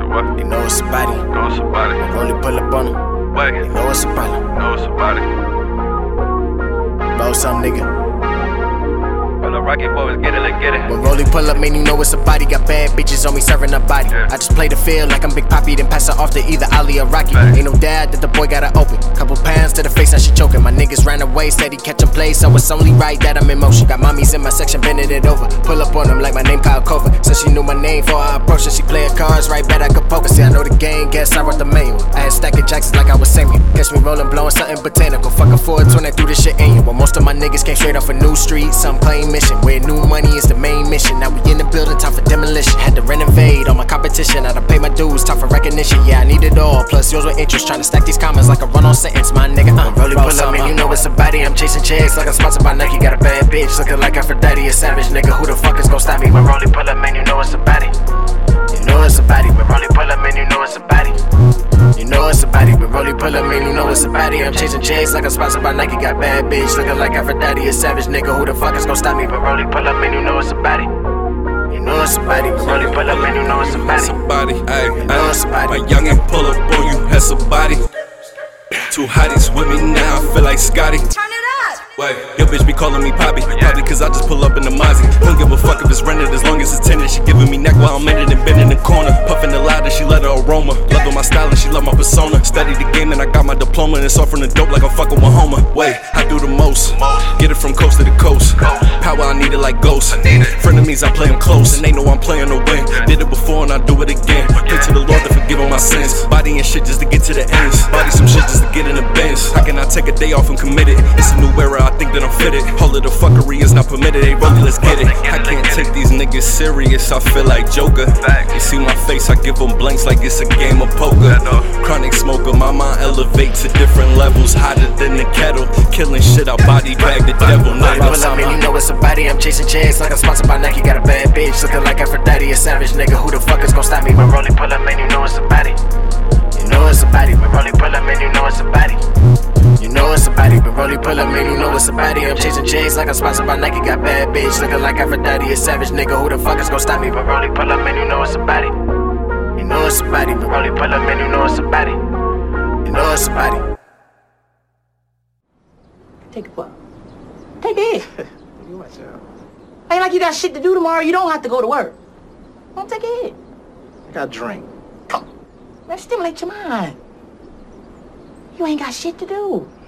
what? They know it's a body. Know it's a body. Only pull up on them. Wait. They know it's a problem. Know it's a body. Blow some nigga. Well, the Rocky boys get it, let's get it. When Rolly pull up, man, you know it's a body. Got bad bitches on me serving a body. Yeah. I just play the field like I'm Big Poppy, then pass her off to either Ali or Rocky. Right. Ain't no dad that the boy gotta open. Couple pounds to the face, now she choking. My niggas ran away, steady catching plays, so it's only right that I'm in motion. Got mommies in my section, bending it over. Pull up on them like my name Kyle Cover. So she knew my name before I approached her. She playing cards right, bet I could poker. See, I know the game, guess I wrote the manual. I had stacking Jacksons like I was Samuel. Catch me rolling, blowing something botanical. Fuck a 420 through this shit annual. But most of my niggas came straight off a new street, some claim mission. Where new money is the main mission. Now we in the building, time for demolition. Had to renovate all my competition. I done pay my dues, time for recognition. Yeah, I need it all, plus yours with interest. Trying to stack these comments like a run-on sentence, my nigga. Rolly pull up, man, you know it's a body. I'm chasing checks like I'm sponsored by Nike. Got a bad bitch, looking like Aphrodite, a savage nigga. Who the fuck is gon' stop me? When Rolly pull up, man, you know it's a body. You know it's a body. When Rolly pull up, man, you know it's a body. You know it's a body. When Rolly pull up, man, you know it's a body. I'm chasing checks like I'm sponsored by Nike. Got bad bitch, looking like Aphrodite, a savage nigga. Who the fuck is gon' stop me? When Rolly pull up, man, you know it's a body. You know it's a body. When Rolly pull up, man, you know it's a body. It's a body, ayy, You know it's a body. my youngin' pull up on you, that's a body. Two hotties with me now, I feel like Scotty. Turn it up! Wait, your bitch be calling me Poppy. Probably cause I just pull up in the Mozzie. Don't give a fuck if it's rented as long as it's tenant. She giving me neck while I'm in it and bend in the corner. Puffin' the loud and she let her aroma. Loving my style and she love my persona. Study the game and I got my diploma. And it's offering the dope like I'm fucking with Homer. Wait, I do the most. Get it from coast to the coast. Power, I need it like ghosts. Frenemies, I play them close. And they know I'm playing to win. Did it before and I do it again. Pray to the Lord to forgive all my sins. Body and shit just to get to the ends. Body some shit just to get in the bins. How can I take a day off and commit it? It's a new era, I think that I'm fitted. All of the fuckery is not permitted. Hey, Rolly, let's get it. I can't take these niggas serious, I feel like Joker. You see my face, I give them blanks like it's a game of poker. Chronic smoker, my mind elevates to different levels. Hotter than the kettle. Killing shit, I body bag the devil. Rolly pull up, man, you know it's a body. I'm chasing checks like I'm sponsored by Nike. Got a bad bitch, looking like Aphrodite, a savage nigga. Who the fuck is gon' stop me? When Rolly pull up, man, you know it's a body. You know it's a body. When Rolly pull up, man, you know it's a body. You know it's a body. When Rolly pull up, man, you know it's a body. I'm chasing checks like I'm sponsored by Nike. Got bad bitch, looking like Aphrodite, a savage nigga. Who the fuck is gon' stop me? When Rolly pull up, man, you know it's a body. You know it's a body. When Rolly pull up, man, you know it's a body. You know it's a body. Take a puff. Take it. Ain't like you got shit to do tomorrow. You don't have to go to work. Don't take it. I got a drink. Man, stimulate your mind. You ain't got shit to do.